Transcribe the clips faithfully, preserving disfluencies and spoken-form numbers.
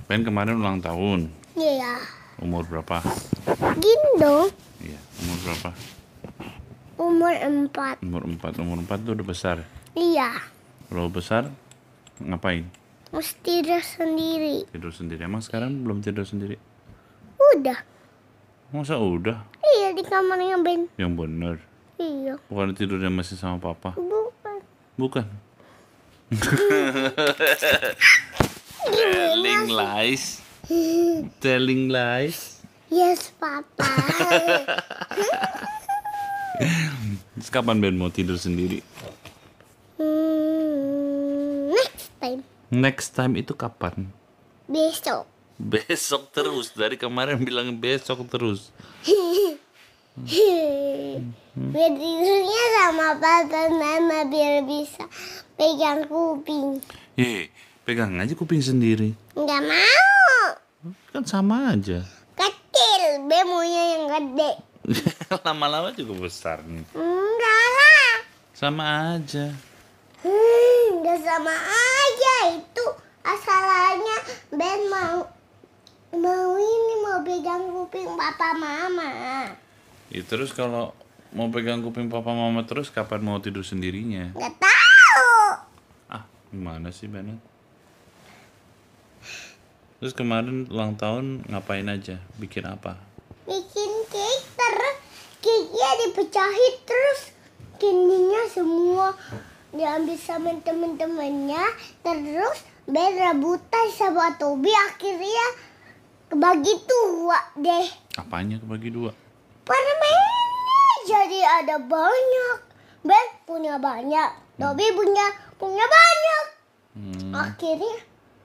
Ben kemarin ulang tahun. Iya. Umur berapa? Gini dong. Iya, umur berapa? Umur empat. Umur empat. Umur empat tuh udah besar. Iya. Kalau besar ngapain? Mesti tidur sendiri. Tidur sendiri. Emang sekarang belum tidur sendiri? Udah. Masa udah? Iya, di kamarnya Ben. Yang bener. Iya. Bukan tidurnya masih sama papa? Bukan. Bukan. Telling lies. Telling lies. Yes, Papa. Terus kapan Ben mau tidur sendiri? Hmm, next time. Next time itu kapan? Besok. Besok terus. Dari kemarin bilang besok terus. Biar tidurnya sama papa mama biar bisa pegang kuping. Ye, pegang aja kuping sendiri. Nggak mau. Kan sama aja. Kecil, Be maunya yang gede. Lama-lama juga besar nih. Enggak lah. Sama aja. Hmm, nggak sama aja itu. Asalnya Ben mau mau ini mau pegang kuping papa mama. Ya, terus kalau mau pegang kuping papa mama terus kapan mau tidur sendirinya? Nggak tahu. Ah, gimana sih Bennett? Terus kemarin ulang tahun ngapain aja? Bikin apa? Bikin cake terus cake-nya dipecahin terus candy-nya semua diambil sama temen-temennya terus Ben rebutan sama Tobi akhirnya kebagi dua deh. Apanya kebagi dua? Permennya jadi ada banyak. Ben punya banyak, Tobi punya punya banyak. Hmm. Akhirnya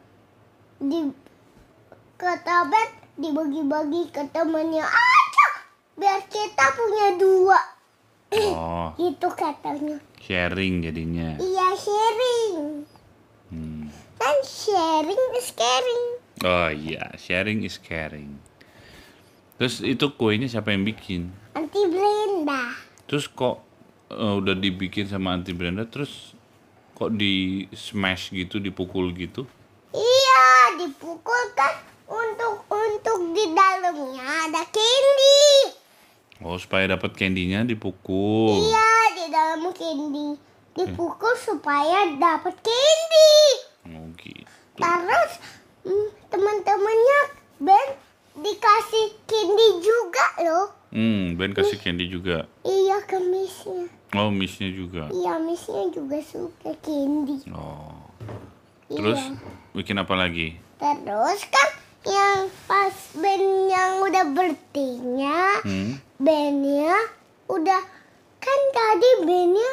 di kata Ben dibagi-bagi ke temennya aja biar kita punya dua. Oh, Itu katanya. sharing jadinya. Iya, sharing. Hmm. Kan sharing is caring. Oh iya, sharing is caring. Terus itu kuenya siapa yang bikin? Auntie Brenda. Terus kok eh, udah dibikin sama Auntie Brenda, terus kok di smash gitu, dipukul gitu? Iya, dipukul kan untuk untuk di dalamnya ada candy. Oh, supaya dapat candy-nya dipukul. Iya, di dalam candy. Dipukul supaya dapat candy. Oh gitu. Terus mm, teman-temannya Ben dikasih candy juga loh. Hmm, Ben kasih candy juga. Iya, ke Miss-nya. Oh, Miss-nya juga. Iya, Miss-nya juga suka candy. Oh. Terus Iya. bikin apa lagi? Terus kan yang pas Ben yang udah bertinya, Hmm? Bennya udah kan tadi Bennya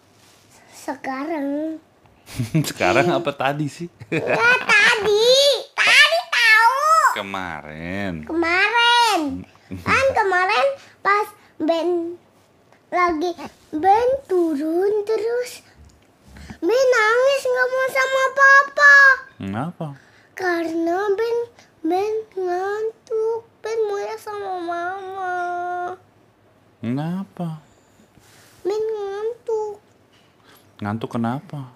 sekarang Sekarang apa tadi sih? nggak tadi tadi tahu Kemarin. kemarin kan kemarin pas Ben lagi Ben turun terus Ben nangis nggak mau sama papa Kenapa? karena Ben Ben ngantuk Ben maunya sama mama Kenapa? Ben ngantuk. Ngantuk kenapa?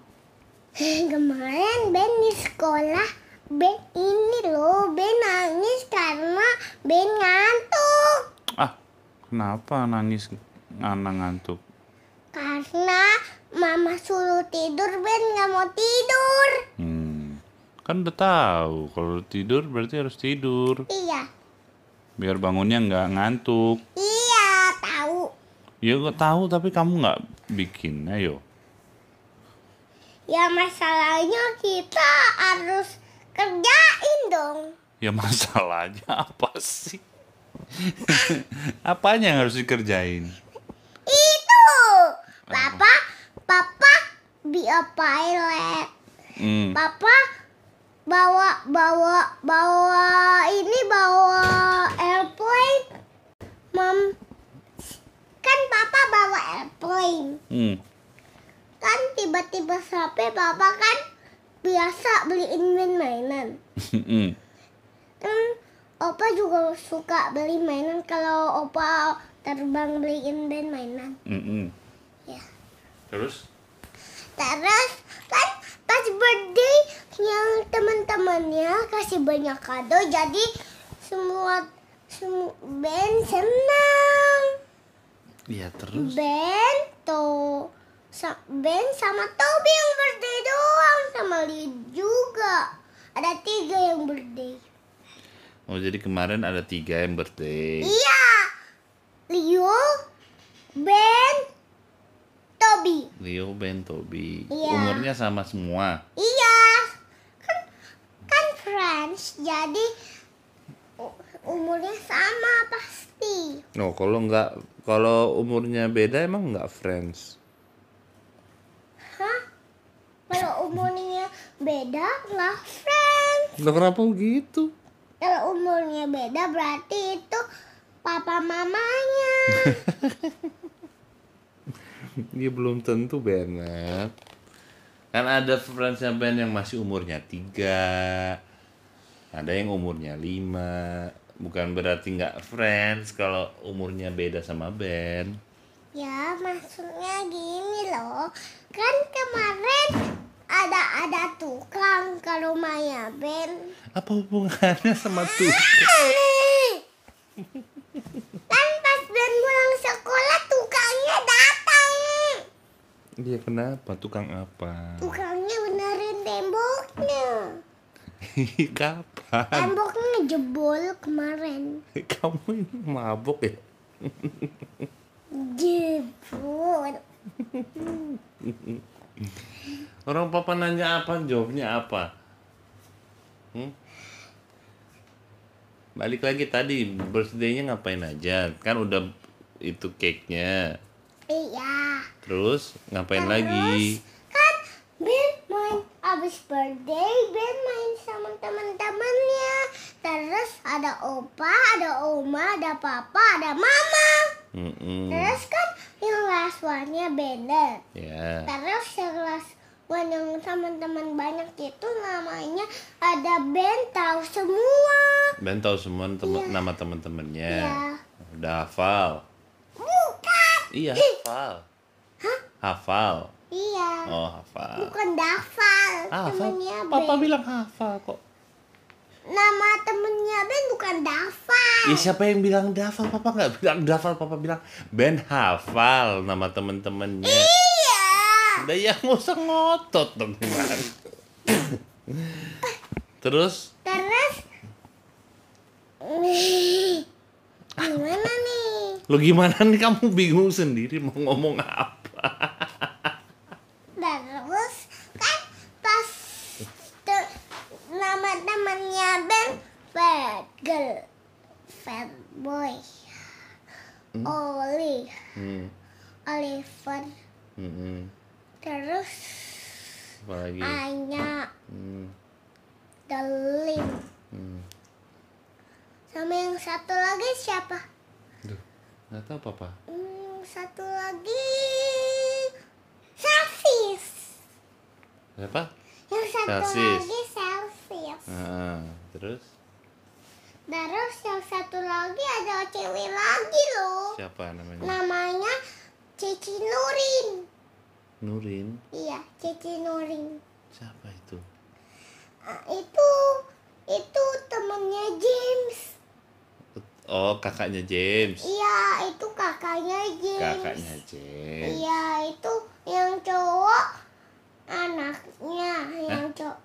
Kemarin Ben di sekolah Ben ini loh Ben nangis karena Ben ngantuk. Ah, kenapa nangis anak ngantuk? Karena mama suruh tidur Ben nggak mau tidur. Hmm, kan udah tahu kalau tidur berarti harus tidur. Iya. Biar bangunnya nggak ngantuk. Iya tahu. Ya gue tahu tapi kamu nggak bikin, ayo. Ya masalahnya kita harus kerjain dong. Ya masalahnya apa sih? Apanya yang harus dikerjain? Itu. Papa, Papa be a pilot. Hmm. Papa bawa bawa bawa ini bawa airplane. Mam kan Papa bawa airplane. Hmm. Kan tiba-tiba sampai Papa kan biasa beliin mainan. Hmm. Kan Opa juga suka beli mainan kalau Opa terbang beliin Ben mainan. Hmm. Ya. Terus? Terus kan pas birthday yang teman-temannya kasih banyak kado, jadi semua semua Ben senang. Iya, terus Ben to sa, Ben sama Tobi yang birthday doang, sama Lee juga. Ada tiga yang birthday. oh jadi kemarin ada tiga yang birthday. Iya, Leo, Ben, Tobi. Leo, Ben, Tobi. Iya. Umurnya sama semua. Iya, kan kan friends, jadi u- umurnya sama pasti. Oh, kalau nggak, kalau umurnya beda emang nggak friends? Hah? Kalau umurnya beda nggak friends. Loh, kenapa begitu? Kalau umurnya beda berarti itu papa mamanya. Dia belum tentu, Bennett. Kan ada friendsnya Ben yang masih umurnya tiga, ada yang umurnya lima. Bukan berarti nggak friends kalau umurnya beda sama Ben. Ya, maksudnya gini loh. Kan kemarin ada ada tukang ke rumahnya Ben. Apa hubungannya sama tuh? Kan pas Ben pulang sekolah tukangnya datang. Dia kenapa? Tukang apa? Tukangnya benerin temboknya. Kapan? Temboknya jebol kemarin. Kamu ini mabok ya? Jebol. Orang papa nanya apa, jawabnya apa? Hmm? Balik lagi tadi, birthday-nya ngapain aja? Kan udah itu cake-nya. Iya. Terus ngapain Terus, lagi? kan Ben main abis birthday, Ben main sama teman-temannya. Terus ada opa, ada oma, ada papa, ada mama. Mm-mm. Terus kan yang last one-nya Bennett. Ya. Terus yang last one yang teman-teman banyak itu namanya ada Ben tahu semua. Ben tahu semua tem- Iya. nama teman-temannya. Iya. Udah hafal. Bukan. Iya, hafal. Hah? Hafal. Iya. Oh, hafal. Bukan Dafal. Ah, hafal. Temennya Papa Ben. bilang hafal kok. Nama temennya Ben bukan Dafal. Ya siapa yang bilang Dafal? Papa nggak bilang Dafal, Papa bilang Ben hafal nama temen-temennya. Iya. Udah ya nggak usah ngotot dong gimana. Terus Terus nih, gimana nih? lu gimana nih, kamu bingung sendiri mau ngomong apa? Terus kan pas te- nama temannya Ben Fat Girl, Fat Boy, Oli, Hmm. Oliver, Hmm. terus Apa lagi? Anya, Hmm. Delim, Hmm. sama yang satu lagi siapa? Duh, nggak tahu Papa. Hmm, satu lagi Celsius. Siapa? Yang satu Celsius. lagi Celsius. Ah, terus Terus yang satu lagi ada cewek lagi loh. siapa namanya? Namanya Cici Nurin. Nurin. Iya, Cici Nurin. Siapa itu? Ah, itu itu temennya James. Oh, kakaknya James. Iya, itu kakaknya James. Kakaknya James. Iya, itu yang cowok anaknya yang cowok.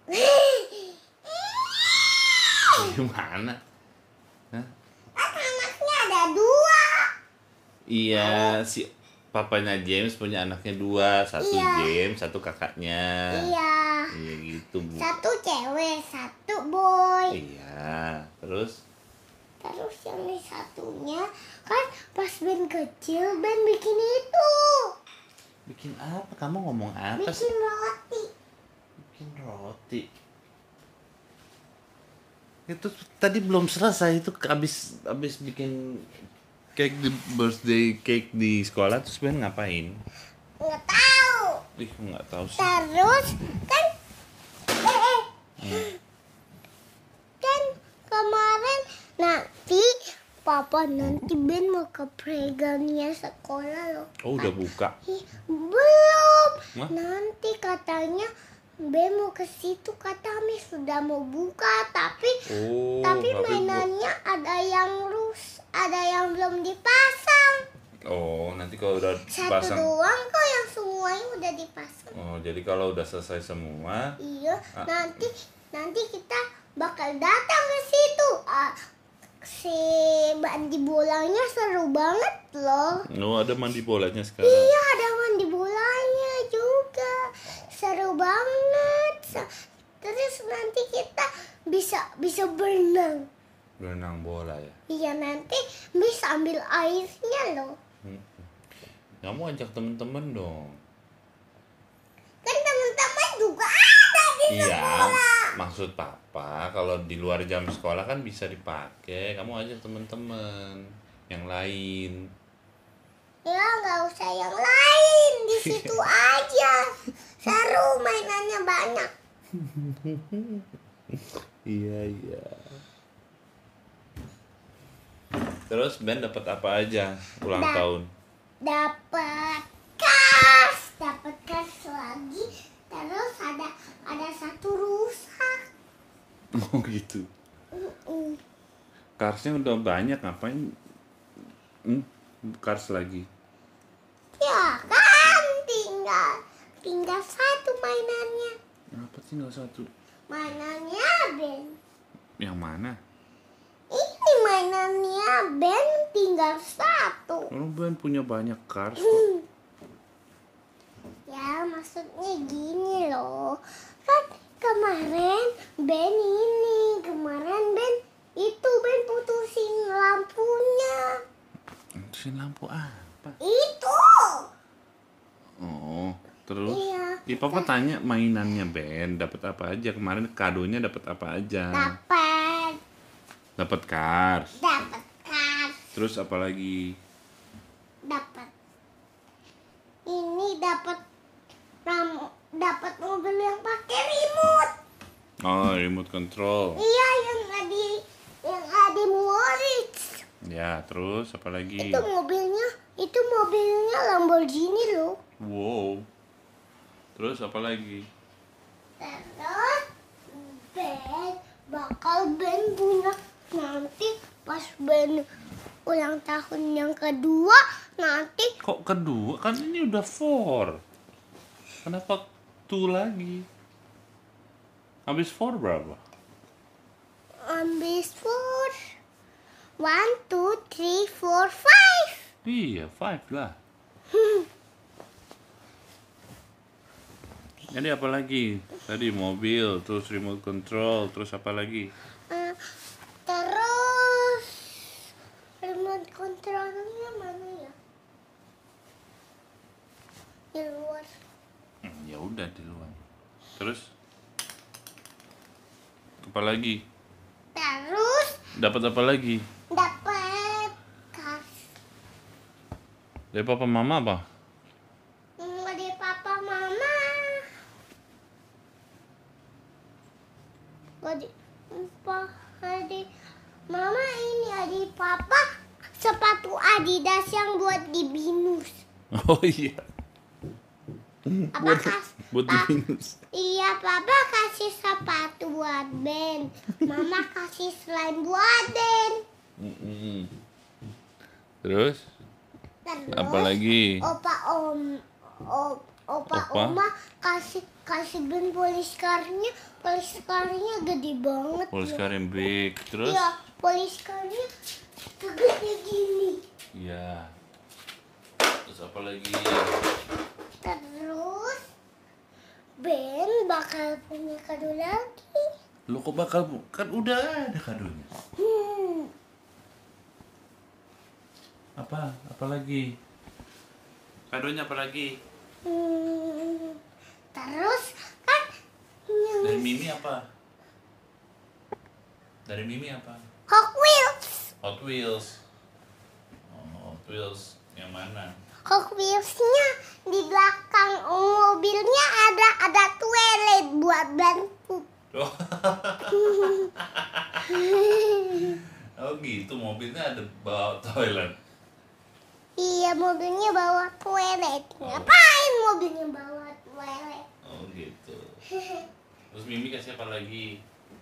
Gimana? Hah? Kan anaknya ada dua. Iya, si papanya James punya anaknya dua, satu Iya. James, satu kakaknya. Iya. Iya gitu, Bu. Satu cewek, satu boy. Iya, terus Terus yang di satunya kan pas Ben kecil Ben bikin itu, bikin apa? Kamu ngomong apa sih? bikin roti. Bikin roti. Itu tadi belum selesai, itu habis habis bikin cake di birthday cake di sekolah, terus Ben ngapain? Nggak tahu. Ih, nggak tahu sih. Terus kan eh, eh. kan kemarin nanti papa nanti Ben mau ke playgroundnya sekolah loh. Oh, udah buka. Ih, belum. Hah? Nanti katanya Ben mau ke situ kata Mi sudah mau buka tapi Oh, tapi Hafiz bu- mainannya ada yang rus, ada yang belum dipasang. Oh, nanti kalau udah Satu pasang. doang kok yang semuanya udah dipasang. Oh, jadi kalau udah selesai semua. Iya, Ah. nanti nanti kita bakal datang ke situ. Ah, si mandi bolanya seru banget loh. Oh, ada mandi bolanya sekarang. Iya, ada mandi bolanya juga. Seru banget. Se- Terus nanti kita bisa bisa berenang. Berenang bola ya. Iya, nanti bisa ambil airnya loh. Hmm. Kamu ajak temen-temen dong. Kan teman-teman juga ada di Iya, sekolah. maksud papa kalau di luar jam sekolah kan bisa dipakai. Kamu ajak temen-temen yang lain. Ya, nggak usah yang lain. Di situ aja. Seru, mainannya banyak. Iya iya. Terus Ben dapat apa aja ulang Da- tahun? Dapat kas, dapat kas lagi. Terus ada ada satu rusak. Oh gitu. Mm-mm. Karsnya udah banyak, ngapain? Hmm, kars lagi. Ya kan, tinggal tinggal satu mainannya. Apa sih nggak satu? Mainannya Ben. Yang mana? Ini mainannya Ben tinggal satu. Oh, Ben punya banyak kars kok. Ya, maksudnya gini loh. Kan kemarin Ben ini, kemarin Ben itu Ben putusin lampunya. Terusin lampu apa? Itu. Oh, terus? Iya. Ih, papa tanya mainannya Ben dapat apa aja kemarin, kadonya dapat apa aja? Dapat, Dapat kars. dapat kas, Terus apa lagi? dapat. Ini dapat ram, dapat mobil yang pakai remote. Oh, remote control. Iya, yang ada yang ada Moritz. Ya, terus apa lagi? Itu mobilnya, itu mobilnya Lamborghini loh. Wow. Terus apa lagi? Terus Ben bakal Ben punya nanti pas Ben ulang tahun yang kedua nanti Kok kedua? Kan ini udah four. Kenapa two lagi? Habis four berapa? ambis four one two three four five. Iya, five lah. Jadi apa lagi? Tadi mobil, terus remote control, terus apa lagi? Eh, terus remote controlnya mana ya? Di luar. Hmm, ya udah di luar. Terus apa lagi? Terus Dapat apa lagi? dapat kas. Dari papa mama apa? Dari papa mama. Dari papa, dari mama ini adik papa sepatu Adidas yang buat di binus. Oh iya. Apa buat kas? buat Pa- di minus. Iya, papa kasih sepatu buat Ben. Mama kasih slime buat Ben. Mm-mm. Terus Terus apa lagi? Opa om, o- opa, Opa? oma kasih kasih Ben polis karnya, polis karnya gede banget. Polis loh. car yang big. Terus? Iya, polis karnya segede gini. Iya. Terus apa lagi? Terus Ben bakal punya kado lagi. Lo kok bakal bu- kan udah ada kadonya. Hmm. Apa? Apa lagi? Kadonya apa lagi? Hmm. Terus kan yang Dari Mimi apa? Dari Mimi apa? Hot Wheels. Hot Wheels. Oh, Hot Wheels yang mana? Hot Wheels-nya di belakang mobilnya ada ada toilet buat bantu. Oh, oh gitu, mobilnya ada bawa toilet. Iya, mobilnya bawa toilet. Ngapain mobilnya bawa toilet? Oh gitu. Terus Mimi kasih apa lagi?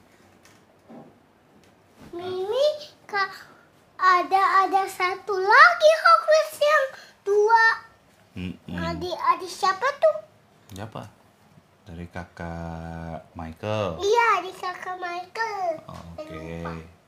Mimi kak ada ada satu lagi Hot Wheels yang dua. Mm-mm. Adik adik siapa tuh? Siapa? Dari kakak Michael. Iya, adik kakak Michael. Oke.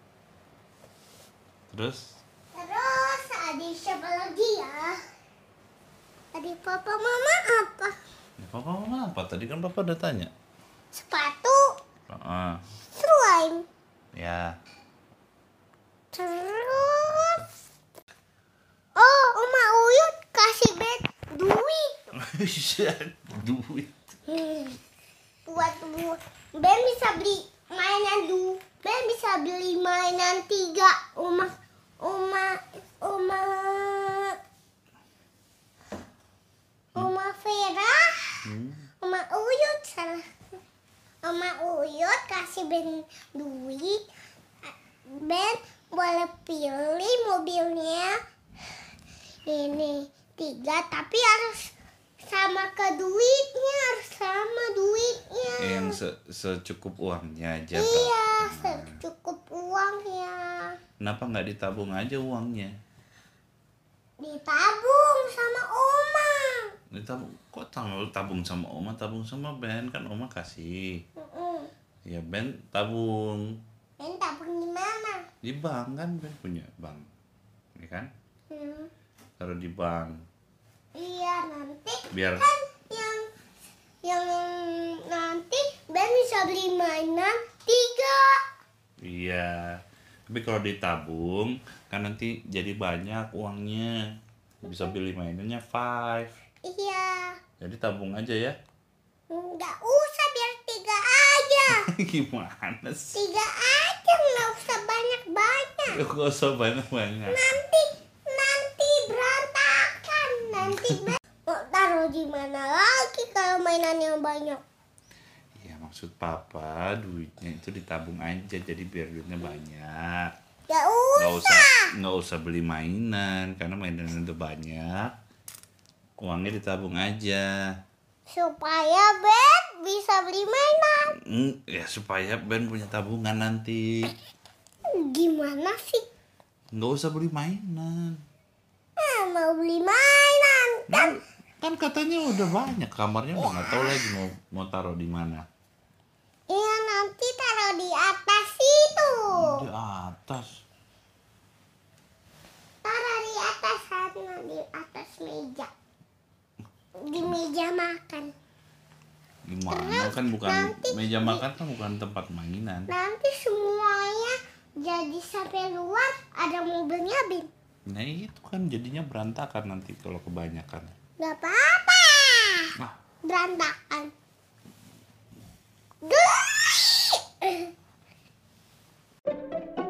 Terus? Terus adik siapa lagi ya? Adik papa mama apa? Ya, papa mama apa? Tadi kan papa udah tanya. Sepatu. Heeh. Slime. Ya. Terus oh, Oma Uyut kasih Ben duit. Duit. Hmm. Buat buat Ben bisa beli mainan du. Ben bisa beli mainan tiga. Oma Oma Oma Oma Vera. Hmm. Oma Uyut salah. Oma Uyut kasih Ben duit. Ben boleh pilih mobilnya ini tiga, tapi harus sama ke duitnya, harus sama duitnya. Yang se secukup uangnya aja. Iya, Kak. secukup uangnya. Kenapa nggak ditabung aja uangnya? Ditabung sama Oma. Ditabung, kok tabung, tabung sama Oma, tabung sama Ben, kan Oma kasih. Mm-mm. Ya Ben tabung Ben tabung di mana? di bank, kan Ben punya bank, ya kan? Hmm. Taruh di bank Iya, nanti biar kan yang yang nanti Ben bisa beli mainan tiga. iya. Tapi kalau ditabung kan nanti jadi banyak uangnya, bisa beli mainannya five. Iya. Jadi tabung aja ya. Nggak usah, biar tiga aja. Gimana sih? Tiga aja, nggak usah banyak-banyak. Gak usah banyak-banyak. Nanti nanti berantakan. Nanti Ben mau taruh di mana lagi kalau mainannya banyak? Ya maksud papa duitnya itu ditabung aja, jadi biar duitnya banyak. Nggak Nggak usah. usah nggak usah beli mainan, karena mainan itu banyak. Uangnya ditabung aja. Supaya Ben bisa beli mainan. Hmm, ya supaya Ben punya tabungan nanti. Gimana sih? Nggak usah beli mainan. Eh, mau beli mainan kan? Nah, kan katanya udah banyak, kamarnya udah nggak tahu lagi mau mau taruh di mana. Iya, nanti taruh di atas itu. Di atas. Taruh di atas sana, di atas meja. Di meja makan. Gimana, kan bukan nanti meja di- makan, kan bukan tempat mainan. Nanti semuanya jadi sampai luar ada mobilnya Ben. Nah itu kan jadinya berantakan nanti kalau kebanyakan. Gak apa-apa. Nah, Berantakan. Gede.